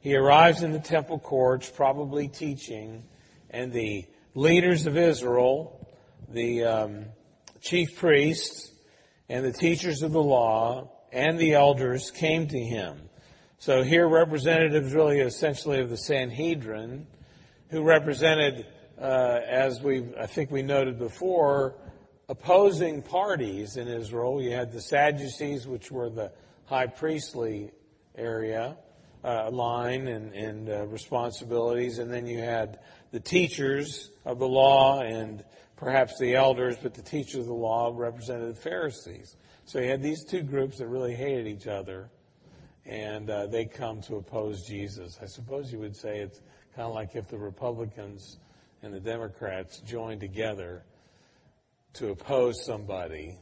He arrives in the temple courts, probably teaching, and the leaders of Israel, the chief priests, and the teachers of the law, and the elders came to him. So here representatives really essentially of the Sanhedrin, who represented, I think we noted before, opposing parties in Israel. You had the Sadducees, which were the high priestly area, line and responsibilities, and then you had the teachers of the law and perhaps the elders, but the teachers of the law represented the Pharisees. So you had these two groups that really hated each other, and they come to oppose Jesus. I suppose you would say it's kind of like if the Republicans and the Democrats joined together to oppose somebody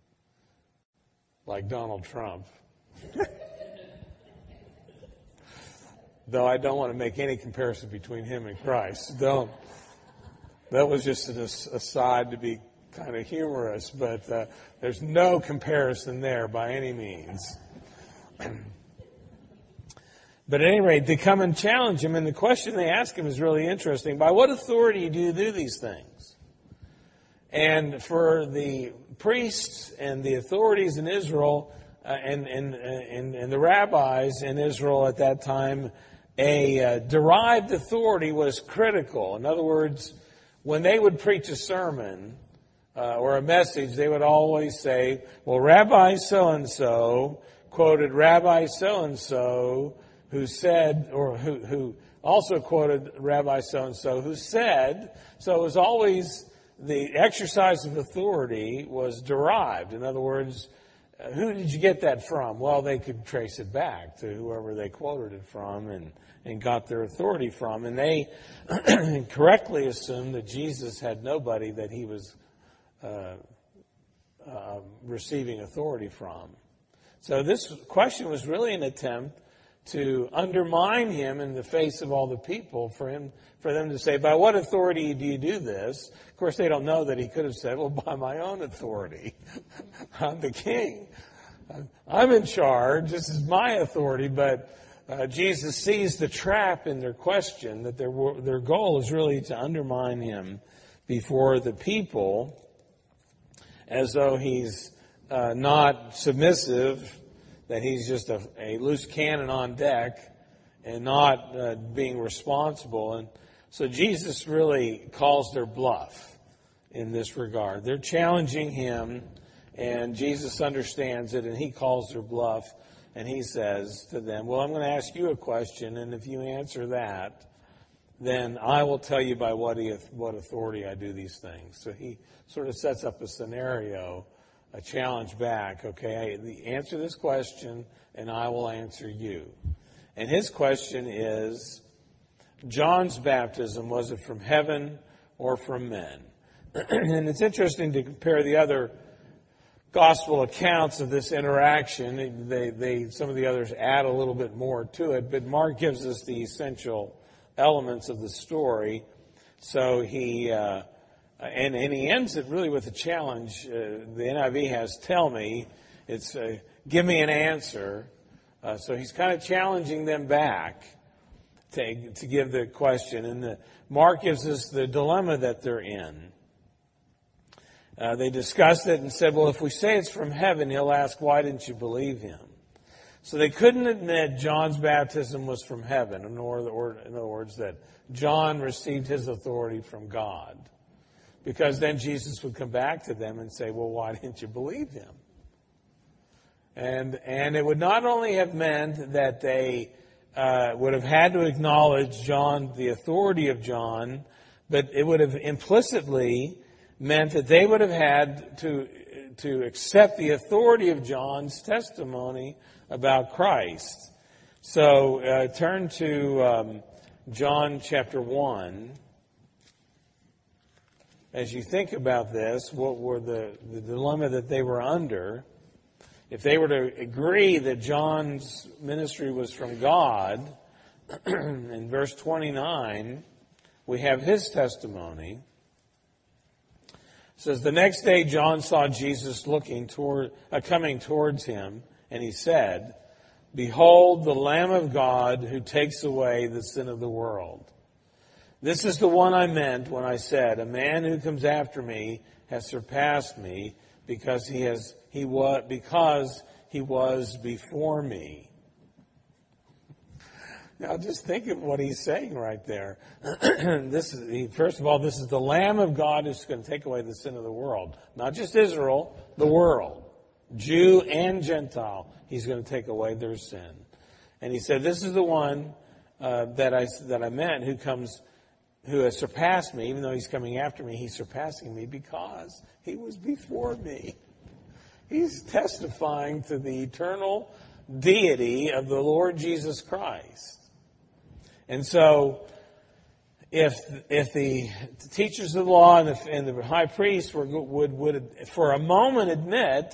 like Donald Trump. Though I don't want to make any comparison between him and Christ. Don't. That was just an aside to be kind of humorous, but there's no comparison there by any means. But at any rate, they come and challenge him, and the question they ask him is really interesting. By what authority do you do these things? And for the priests and the authorities in Israel and the rabbis in Israel at that time, a derived authority was critical. In other words, when they would preach a sermon or a message, they would always say, well, Rabbi so-and-so quoted Rabbi so-and-so who said, or who also quoted Rabbi so-and-so who said. So it was always the exercise of authority was derived. In other words, who did you get that from? Well, they could trace it back to whoever they quoted it from and got their authority from. And they correctly assumed that Jesus had nobody that he was receiving authority from. So this question was really an attempt to undermine him in the face of all the people, for them to say, by what authority do you do this? Of course, they don't know that he could have said, well, by my own authority. I'm the king. I'm in charge. This is my authority. But Jesus sees the trap in their question, that their goal is really to undermine him before the people, as though he's not submissive, that he's just a loose cannon on deck and not being responsible. And so Jesus really calls their bluff in this regard. They're challenging him, and Jesus understands it, and he calls their bluff, and he says to them, well, I'm going to ask you a question, and if you answer that, then I will tell you by what authority I do these things. So he sort of sets up a scenario, a challenge back. Okay, answer this question, and I will answer you. And his question is, John's baptism, was it from heaven or from men? And it's interesting to compare the other gospel accounts of this interaction. Some of the others add a little bit more to it, but Mark gives us the essential elements of the story. So he ends it really with a challenge. The NIV has "tell me." It's "give me an answer." So he's kind of challenging them back to give the question. And Mark gives us the dilemma that they're in. They discussed it and said, well, if we say it's from heaven, he'll ask, why didn't you believe him? So they couldn't admit John's baptism was from heaven, in other words, that John received his authority from God. Because then Jesus would come back to them and say, well, why didn't you believe him? And it would not only have meant that they would have had to acknowledge John, the authority of John, but it would have implicitly meant that they would have had to accept the authority of John's testimony about Christ. So turn to John chapter 1. As you think about this, what were the dilemma that they were under? If they were to agree that John's ministry was from God, in verse 29, we have his testimony. It says, the next day John saw Jesus coming towards him, and he said, Behold the Lamb of God who takes away the sin of the world. This is the one I meant when I said, a man who comes after me has surpassed me because he was before me. Now just think of what he's saying right there. First of all, this is the Lamb of God who's going to take away the sin of the world. Not just Israel, the world. Jew and Gentile. He's going to take away their sin. And he said, this is the one that I meant who has surpassed me. Even though he's coming after me, he's surpassing me because he was before me. He's testifying to the eternal deity of the Lord Jesus Christ. And so, if the teachers of the law and the high priest would for a moment admit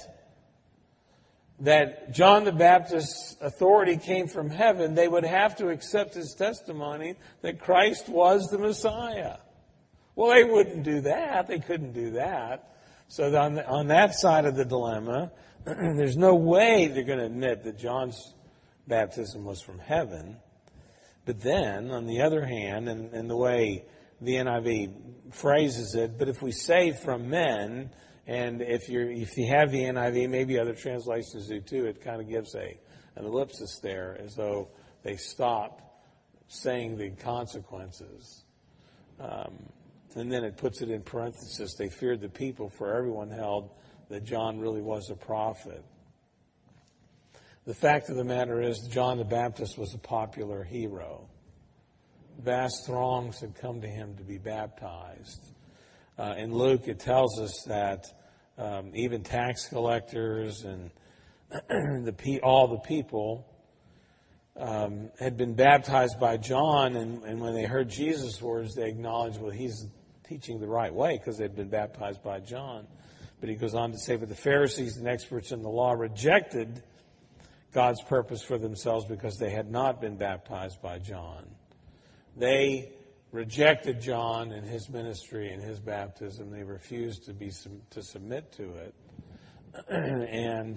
that John the Baptist's authority came from heaven, they would have to accept his testimony that Christ was the Messiah. Well, they wouldn't do that. They couldn't do that. So on that side of the dilemma, there's no way they're going to admit that John's baptism was from heaven. But then, on the other hand, and the way the NIV phrases it, but if we say from men, and if you have the NIV, maybe other translations do too, it kind of gives an ellipsis there, as though they stop saying the consequences. And then it puts it in parenthesis, they feared the people, for everyone held that John really was a prophet. The fact of the matter is, John the Baptist was a popular hero. Vast throngs had come to him to be baptized. In Luke, it tells us that even tax collectors and all the people had been baptized by John, and when they heard Jesus' words, they acknowledged, well, he's teaching the right way because they'd been baptized by John. But he goes on to say, but the Pharisees and experts in the law rejected God's purpose for themselves because they had not been baptized by John. They rejected John and his ministry and his baptism. They refused to submit to it. And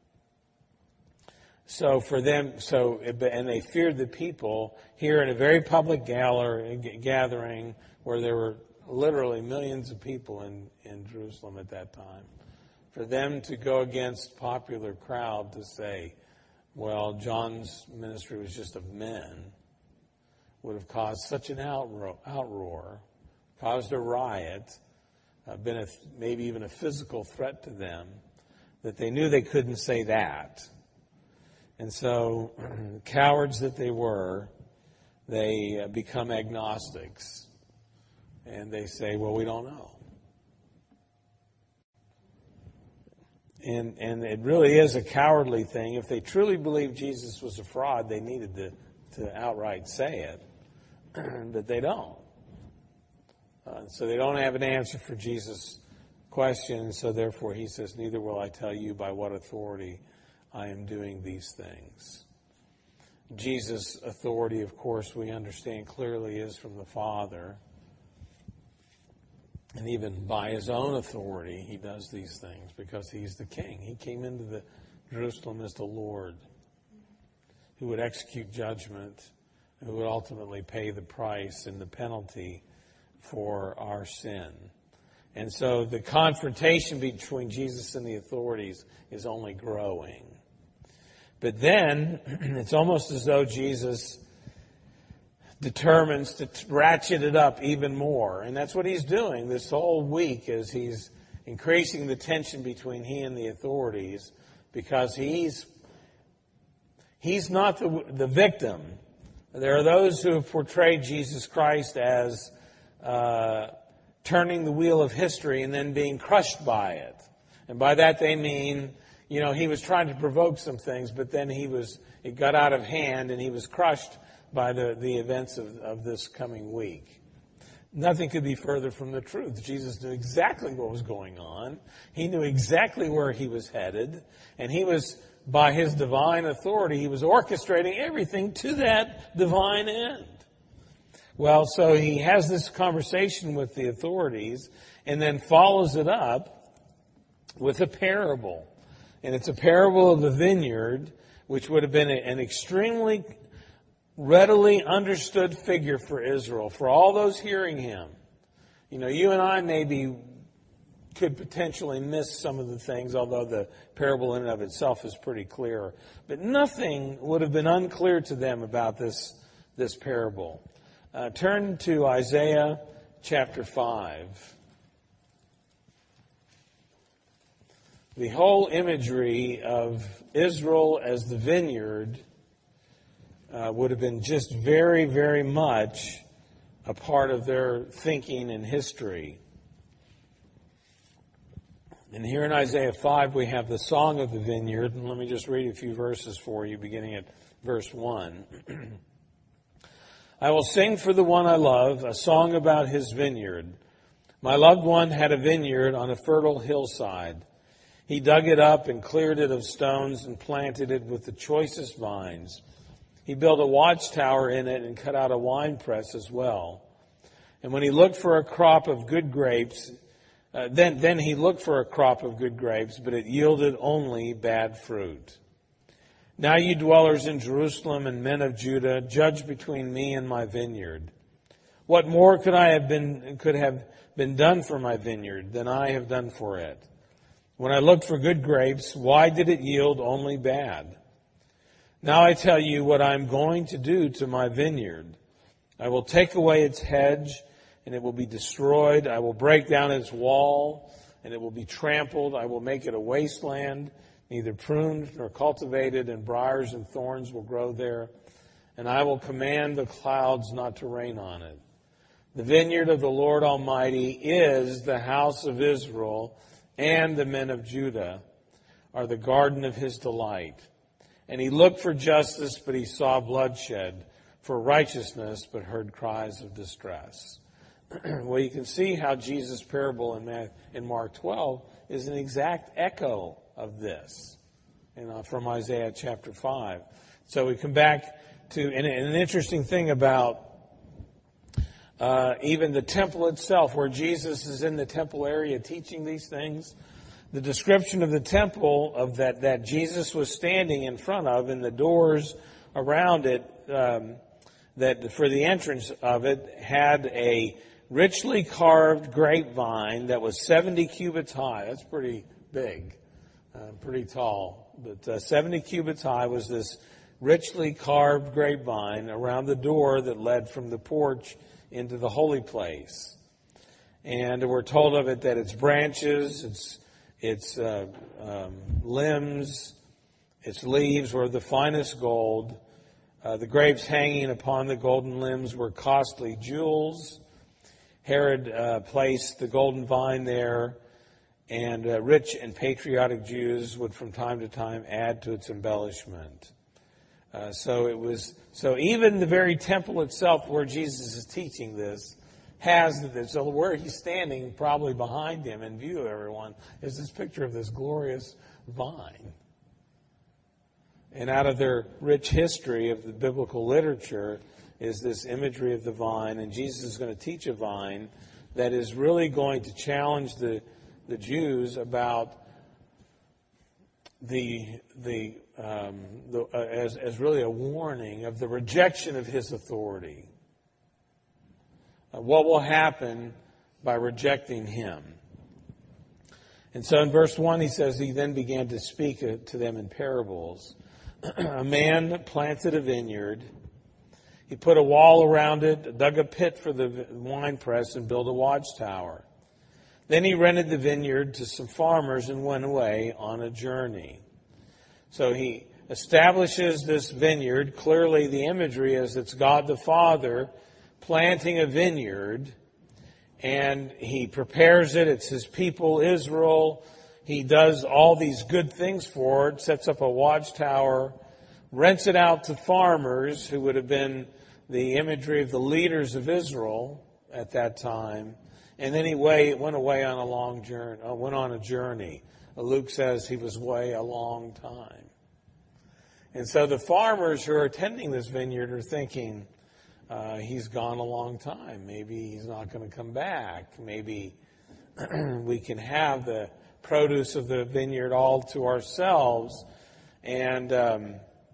so for them, and they feared the people here in a very public gathering where there were literally millions of people in Jerusalem at that time. For them to go against popular crowd to say, well, John's ministry was just of men, would have caused such an outroar, caused a riot, been maybe even a physical threat to them, that they knew they couldn't say that. And so, cowards that they were, they become agnostics. And they say, well, we don't know. And it really is a cowardly thing. If they truly believed Jesus was a fraud, they needed to outright say it. But they don't. So they don't have an answer for Jesus' question. So therefore he says, neither will I tell you by what authority I am doing these things. Jesus' authority, of course, we understand clearly is from the Father. And even by his own authority, he does these things because he's the king. He came into Jerusalem as the Lord who would execute judgment, who would ultimately pay the price and the penalty for our sin. And so the confrontation between Jesus and the authorities is only growing. But then it's almost as though Jesus determines to ratchet it up even more. And that's what he's doing this whole week, is he's increasing the tension between he and the authorities, because he's not the victim. There are those who have portrayed Jesus Christ as turning the wheel of history and then being crushed by it. And by that they mean, he was trying to provoke some things, but then it got out of hand and he was crushed by the events of this coming week. Nothing could be further from the truth. Jesus knew exactly what was going on. He knew exactly where he was headed. And he was, by his divine authority, he was orchestrating everything to that divine end. Well, so he has this conversation with the authorities and then follows it up with a parable. And it's a parable of the vineyard, which would have been an extremely readily understood figure for Israel, for all those hearing him. You know, you and I maybe could potentially miss some of the things, although the parable in and of itself is pretty clear. But nothing would have been unclear to them about this parable. Turn to Isaiah chapter 5. The whole imagery of Israel as the vineyard would have been just very, very much a part of their thinking and history. And here in Isaiah 5, we have the song of the vineyard. And let me just read a few verses for you, beginning at verse 1. I will sing for the one I love, a song about his vineyard. My loved one had a vineyard on a fertile hillside. He dug it up and cleared it of stones and planted it with the choicest vines. He built a watchtower in it and cut out a winepress as well. And when he looked for a crop of good grapes, then he looked for a crop of good grapes, but it yielded only bad fruit. Now you dwellers in Jerusalem and men of Judah, judge between me and my vineyard. What more could have been done for my vineyard than I have done for it? When I looked for good grapes, why did it yield only bad? Now I tell you what I am going to do to my vineyard. I will take away its hedge, and it will be destroyed. I will break down its wall, and it will be trampled. I will make it a wasteland, neither pruned nor cultivated, and briars and thorns will grow there. And I will command the clouds not to rain on it. The vineyard of the Lord Almighty is the house of Israel, and the men of Judah are the garden of his delight. And he looked for justice, but he saw bloodshed, for righteousness, but heard cries of distress. Well, you can see how Jesus' parable in Mark 12 is an exact echo of this, from Isaiah chapter 5. So we come back to, and an interesting thing about even the temple itself, where Jesus is in the temple area teaching these things. The description of the temple of that Jesus was standing in front of, and the doors around it, that for the entrance of it, had a richly carved grapevine that was 70 cubits high. That's pretty big, pretty tall. But 70 cubits high was this richly carved grapevine around the door that led from the porch into the holy place. And we're told of it that its branches, its limbs, its leaves were the finest gold. The grapes hanging upon the golden limbs were costly jewels. Herod placed the golden vine there, and rich and patriotic Jews would from time to time add to its embellishment. So even the very temple itself where Jesus is teaching this has this. So where he's standing, probably behind him in view of everyone, is this picture of this glorious vine. And out of their rich history of the biblical literature is this imagery of the vine. And Jesus is going to teach a vine that is really going to challenge the Jews about as really a warning of the rejection of his authority. What will happen by rejecting him? And so in verse 1 he says, he then began to speak to them in parables. A man planted a vineyard. He put a wall around it, dug a pit for the winepress, and built a watchtower. Then he rented the vineyard to some farmers and went away on a journey. So he establishes this vineyard. Clearly the imagery is it's God the Father planting a vineyard, and he prepares it. It's his people, Israel. He does all these good things for it, sets up a watchtower, rents it out to farmers who would have been the imagery of the leaders of Israel at that time. And then he went away on a long journey, went on a journey. Luke says he was away a long time. And so the farmers who are attending this vineyard are thinking, he's gone a long time. Maybe he's not going to come back. Maybe we can have the produce of the vineyard all to ourselves. And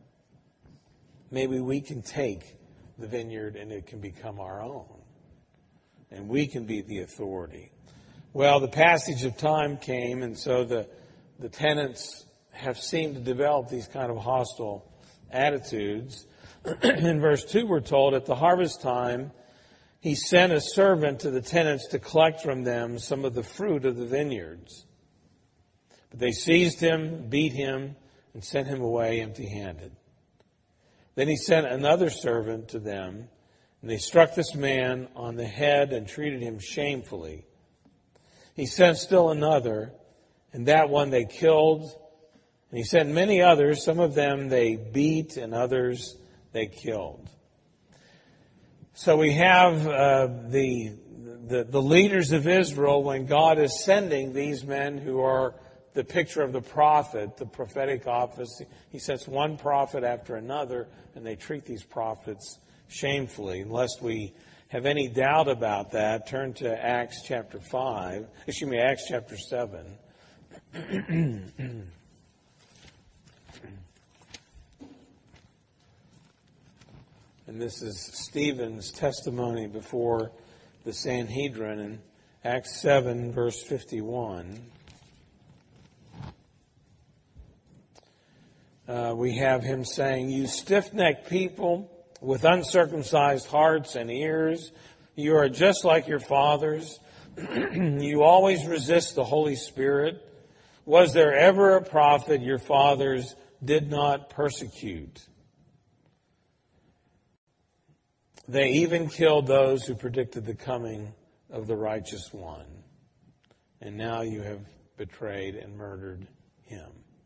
maybe we can take the vineyard and it can become our own. And we can be the authority. Well, the passage of time came, and so the tenants have seemed to develop these kind of hostile attitudes. In verse 2 we're told, at the harvest time, he sent a servant to the tenants to collect from them some of the fruit of the vineyards. But they seized him, beat him, and sent him away empty-handed. Then he sent another servant to them, and they struck this man on the head and treated him shamefully. He sent still another, and that one they killed. And he sent many others. Some of them they beat, and others they killed. So we have the leaders of Israel when God is sending these men who are the picture of the prophet, the prophetic office. He sets one prophet after another, and they treat these prophets shamefully. Lest we have any doubt about that, turn to Acts chapter 7. And this is Stephen's testimony before the Sanhedrin in Acts 7, verse 51. We have him saying, "You stiff-necked people with uncircumcised hearts and ears, you are just like your fathers. You always resist the Holy Spirit. Was there ever a prophet your fathers did not persecute? They even killed those who predicted the coming of the righteous one. And now you have betrayed and murdered him."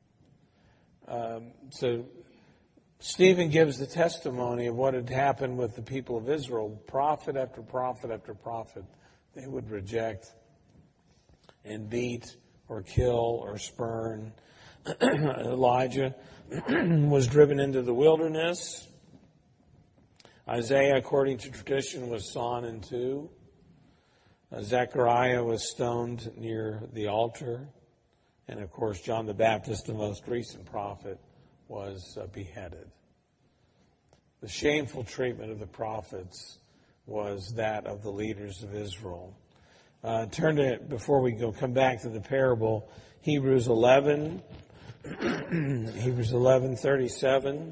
So Stephen gives the testimony of what had happened with the people of Israel. Prophet after prophet after prophet, they would reject and beat or kill or spurn. Elijah was driven into the wilderness. Isaiah, according to tradition, was sawn in two. Zechariah was stoned near the altar. And, of course, John the Baptist, the most recent prophet, was beheaded. The shameful treatment of the prophets was that of the leaders of Israel. Turn to, before we come back to the parable, Hebrews 11. Hebrews 11:37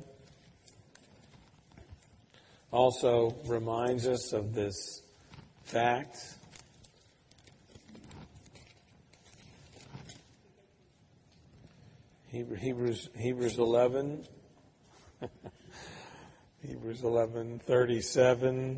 also reminds us of this fact. Hebrews 11. Hebrews 11:37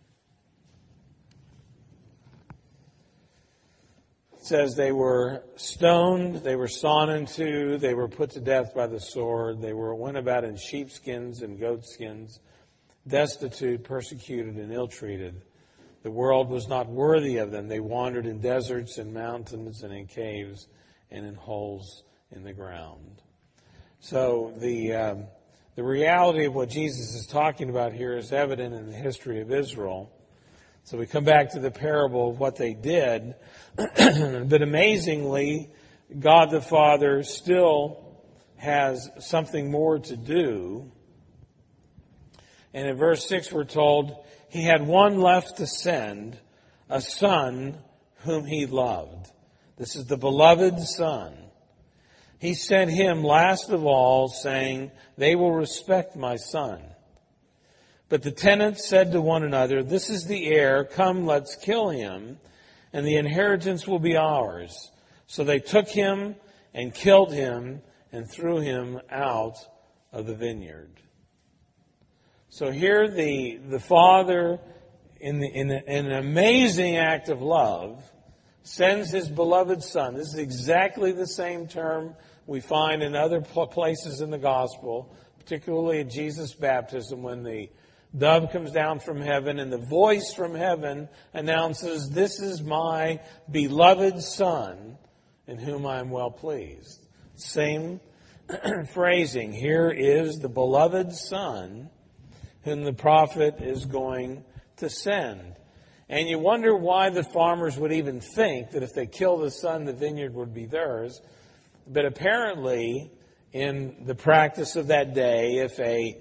says they were stoned, they were sawn in two, they were put to death by the sword, they went about in sheepskins and goatskins, destitute, persecuted, and ill-treated. The world was not worthy of them. They wandered in deserts and mountains and in caves and in holes in the ground. So the reality of what Jesus is talking about here is evident in the history of Israel. So we come back to the parable of what they did. But amazingly, God the Father still has something more to do. And in verse 6 we're told, He had one left to send, a son whom He loved. This is the beloved Son. He sent Him last of all, saying, "They will respect my son." But the tenants said to one another, "This is the heir. Come, let's kill him, and the inheritance will be ours." So they took him and killed him and threw him out of the vineyard. So here the Father, in an amazing act of love, sends His beloved Son. This is exactly the same term we find in other places in the Gospel, particularly at Jesus' baptism, when the dove comes down from heaven and the voice from heaven announces, "This is my beloved Son, in whom I am well pleased." Same phrasing. Here is the beloved Son whom the prophet is going to send. And you wonder why the farmers would even think that if they kill the son, the vineyard would be theirs. But apparently, in the practice of that day, if a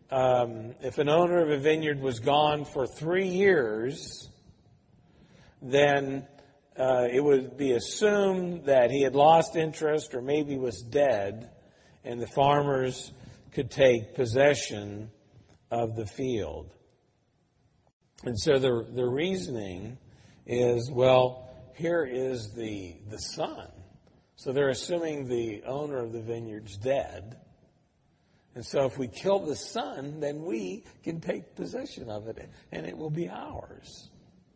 if an owner of a vineyard was gone for 3 years, then it would be assumed that he had lost interest or maybe was dead, and the farmers could take possession of the field. And so the reasoning is, well, here is the son. So they're assuming the owner of the vineyard's dead. And so if we kill the son, then we can take possession of it, and it will be ours.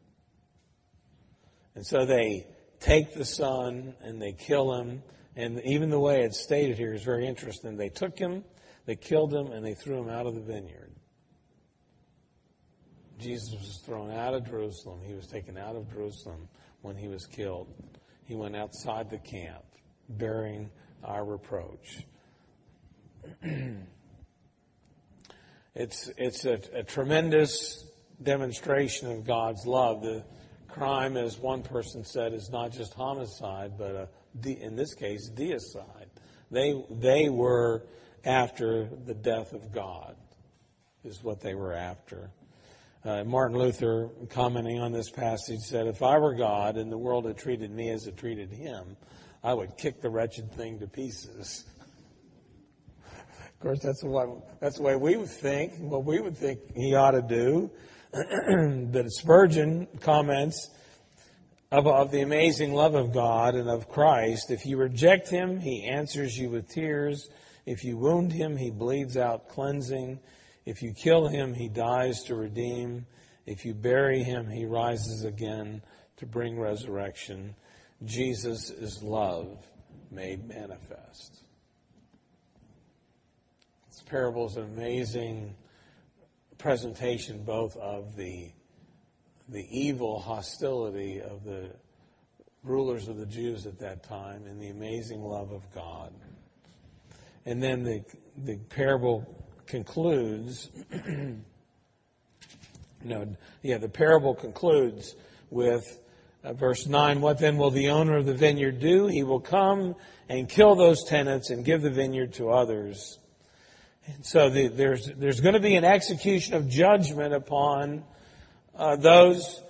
And so they take the son and they kill him. And even the way it's stated here is very interesting. They took him, they killed him, and they threw him out of the vineyard. Jesus was thrown out of Jerusalem. He was taken out of Jerusalem when he was killed. He went outside the camp, bearing our reproach. It's a tremendous demonstration of God's love. The crime, as one person said, is not just homicide, but in this case, deicide. They were after the death of God, is what they were after. Martin Luther, commenting on this passage, said, "If I were God and the world had treated me as it treated him, I would kick the wretched thing to pieces." Of course, that's the way we would think, what we would think he ought to do. But Spurgeon comments of the amazing love of God and of Christ. If you reject him, he answers you with tears. If you wound him, he bleeds out cleansing. If you kill him, he dies to redeem. If you bury him, he rises again to bring resurrection. Jesus is love made manifest. This parable is an amazing presentation both of the evil hostility of the rulers of the Jews at that time and the amazing love of God. And then the parable concludes, the parable concludes with verse 9, "What then will the owner of the vineyard do? He will come and kill those tenants and give the vineyard to others." And so there's going to be an execution of judgment upon those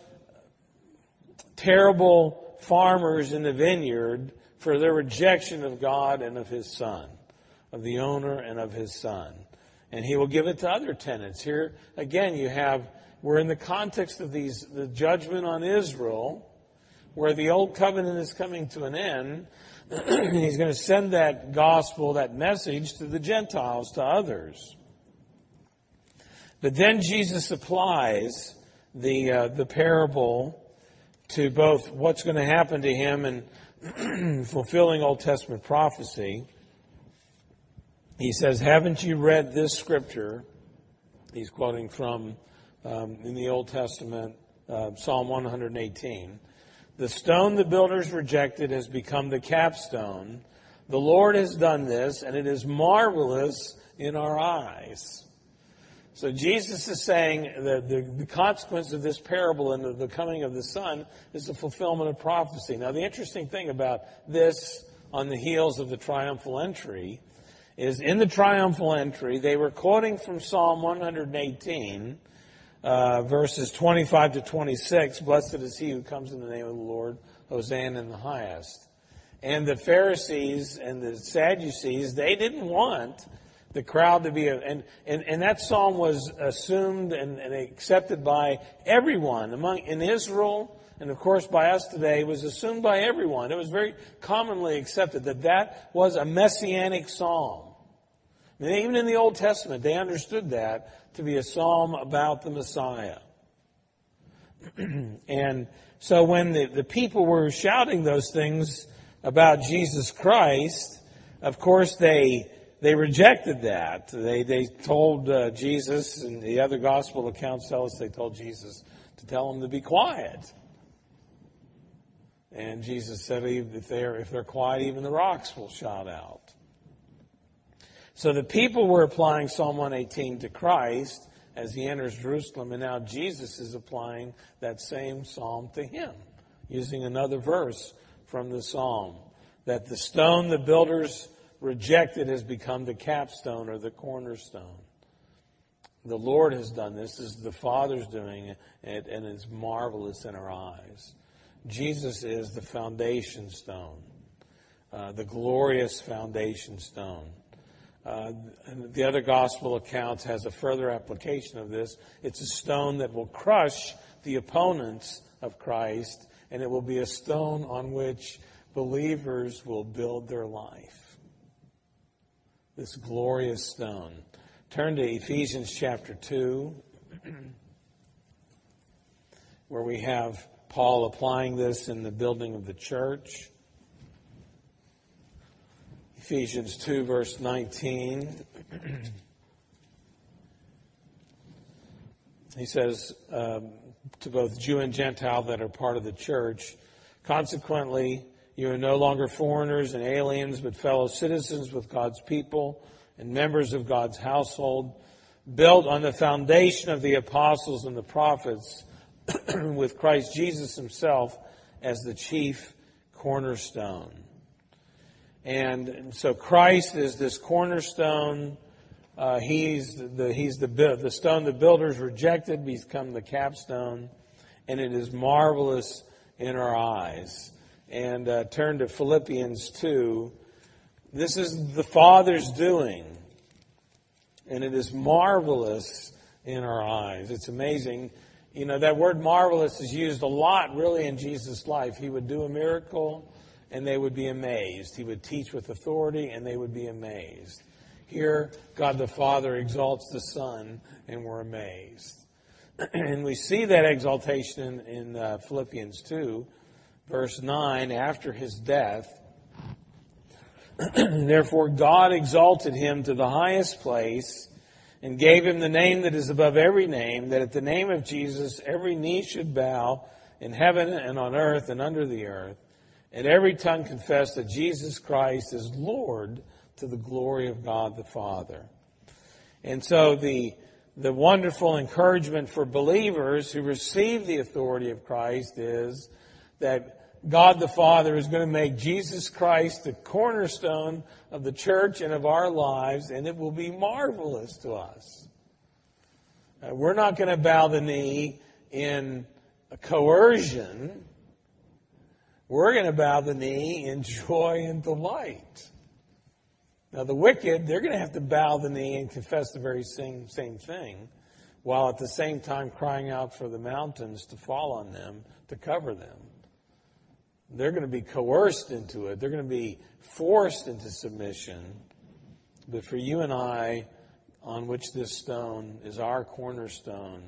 terrible farmers in the vineyard for their rejection of God and of his son, of the owner and of his son. And he will give it to other tenants. Here, again, we're in the context of the judgment on Israel, where the old covenant is coming to an end. He's going to send that gospel, that message to the Gentiles, to others. But then Jesus applies the parable to both what's going to happen to him and fulfilling Old Testament prophecy. He says, "Haven't you read this scripture?" He's quoting from, in the Old Testament, Psalm 118. "The stone the builders rejected has become the capstone. The Lord has done this, and it is marvelous in our eyes." So Jesus is saying that the consequence of this parable and the coming of the Son is the fulfillment of prophecy. Now, the interesting thing about this on the heels of the triumphal entry is in the triumphal entry, they were quoting from Psalm 118, verses 25 to 26, "Blessed is he who comes in the name of the Lord, Hosanna in the highest." And the Pharisees and the Sadducees, they didn't want the crowd to be, and that psalm was assumed and accepted by everyone in Israel, and of course by us today, was assumed by everyone. It was very commonly accepted that was a messianic psalm. I mean, even in the Old Testament, they understood that to be a psalm about the Messiah. And so when the people were shouting those things about Jesus Christ, of course they rejected that. They told Jesus, and the other gospel accounts tell us they told Jesus to tell them to be quiet. And Jesus said, if they're quiet, even the rocks will shout out. So the people were applying Psalm 118 to Christ as he enters Jerusalem, and now Jesus is applying that same psalm to him, using another verse from the psalm, that the stone the builders rejected has become the capstone or the cornerstone. The Lord has done this. This is the Father's doing it, and it's marvelous in our eyes. Jesus is the foundation stone, the glorious foundation stone. And the other gospel accounts has a further application of this. It's a stone that will crush the opponents of Christ, and it will be a stone on which believers will build their life. This glorious stone. Turn to Ephesians chapter 2, where we have Paul applying this in the building of the church. Ephesians 2, verse 19. He says to both Jew and Gentile that are part of the church, consequently, you are no longer foreigners and aliens, but fellow citizens with God's people and members of God's household, built on the foundation of the apostles and the prophets, with Christ Jesus himself as the chief cornerstone. And so Christ is this cornerstone. He's the stone the builders rejected, become the capstone, and it is marvelous in our eyes. And turn to Philippians 2. This is the Father's doing, and it is marvelous in our eyes. It's amazing. You know, that word marvelous is used a lot, really, in Jesus' life. He would do a miracle, and they would be amazed. He would teach with authority, and they would be amazed. Here, God the Father exalts the Son, and we're amazed. And we see that exaltation in Philippians 2, verse 9, after his death. Therefore, God exalted him to the highest place and gave him the name that is above every name, that at the name of Jesus every knee should bow in heaven and on earth and under the earth, and every tongue confess that Jesus Christ is Lord, to the glory of God the Father. And so the wonderful encouragement for believers who receive the authority of Christ is that God the Father is going to make Jesus Christ the cornerstone of the church and of our lives, and it will be marvelous to us. We're not going to bow the knee in coercion. We're going to bow the knee in joy and delight. Now, the wicked, they're going to have to bow the knee and confess the very same thing, while at the same time crying out for the mountains to fall on them, to cover them. They're going to be coerced into it. They're going to be forced into submission. But for you and I, on which this stone is our cornerstone,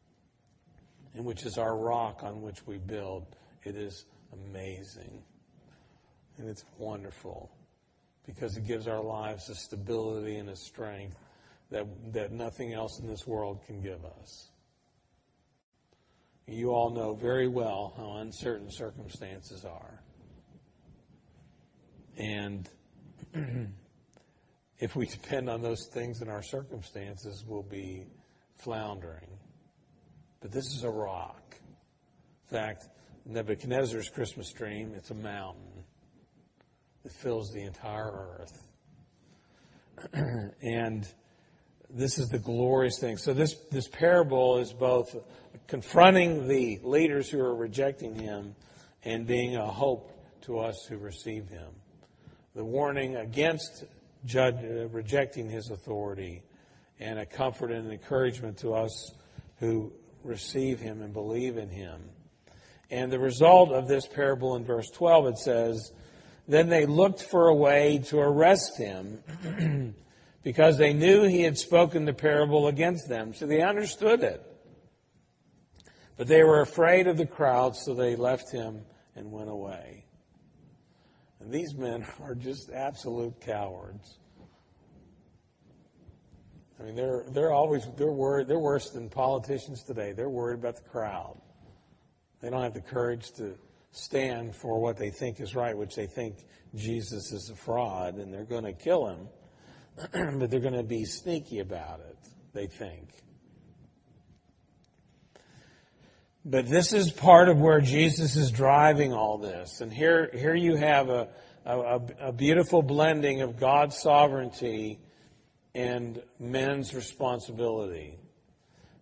and which is our rock on which we build, it is amazing. And it's wonderful, because it gives our lives a stability and a strength that nothing else in this world can give us. You all know very well how uncertain circumstances are. And if we depend on those things in our circumstances, we'll be floundering. But this is a rock. In fact, Nebuchadnezzar's Christmas dream, it's a mountain that fills the entire earth. And this is the glorious thing. So this parable is both confronting the leaders who are rejecting him and being a hope to us who receive him. The warning against rejecting his authority, and a comfort and encouragement to us who receive him and believe in him. And the result of this parable in verse 12, it says, then they looked for a way to arrest him because they knew he had spoken the parable against them. So they understood it. But they were afraid of the crowd, so they left him and went away. And these men are just absolute cowards. I mean, they're worried. They're worse than politicians today. They're worried about the crowd. They don't have the courage to stand for what they think is right, which they think Jesus is a fraud, and they're going to kill him. But they're going to be sneaky about it, they think. But this is part of where Jesus is driving all this. And here you have a beautiful blending of God's sovereignty and men's responsibility.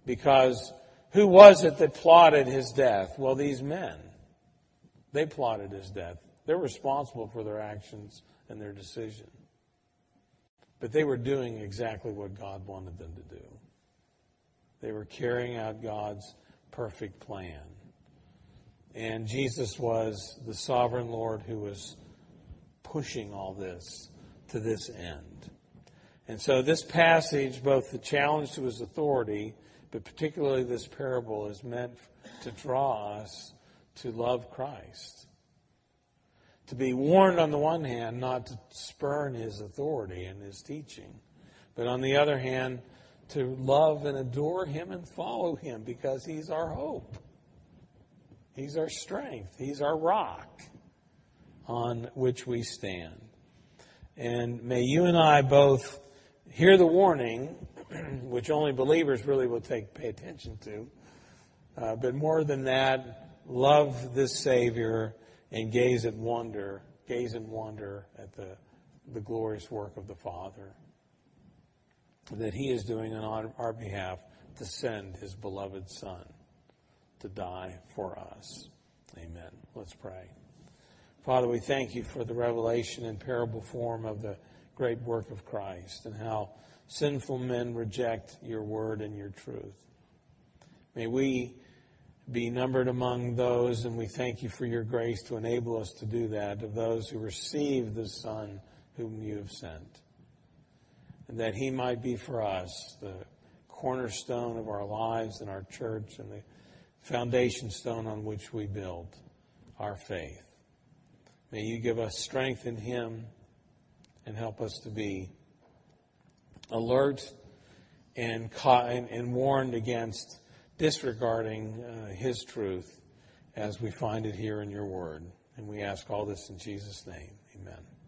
Because who was it that plotted his death? Well, these men. They plotted his death. They're responsible for their actions and their decision. But they were doing exactly what God wanted them to do. They were carrying out God's perfect plan. And Jesus was the sovereign Lord who was pushing all this to this end. And so this passage, both the challenge to his authority, but particularly this parable, is meant to draw us to love Christ. To be warned on the one hand not to spurn his authority and his teaching, but on the other hand to love and adore him and follow him because he's our hope. He's our strength. He's our rock on which we stand. And may you and I both hear the warning, which only believers really will pay attention to, but more than that, love this Savior and gaze in wonder at the glorious work of the Father that he is doing on our behalf to send his beloved Son to die for us. Amen. Let's pray. Father, we thank you for the revelation in parable form of the great work of Christ and how sinful men reject your word and your truth. May we be numbered among those, and we thank you for your grace to enable us to do that, of those who receive the Son whom you have sent. And that he might be for us the cornerstone of our lives and our church and the foundation stone on which we build our faith. May you give us strength in him and help us to be alert and warned against disregarding his truth as we find it here in your word. And we ask all this in Jesus' name. Amen.